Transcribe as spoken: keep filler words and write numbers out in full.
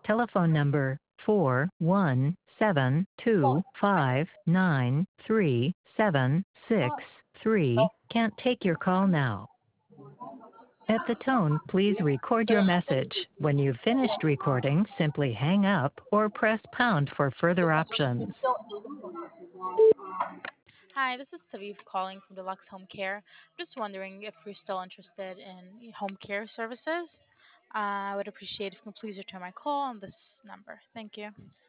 telephone number four one seven two five nine three seven six three can't take your call now. At the tone, please record your message. When you've finished recording, simply hang up or press pound for further options. Hi, this is Saviv calling from Deluxe Home Care. Just wondering if you're still interested in home care services. Uh, I would appreciate if you could please return my call on this number. Thank you.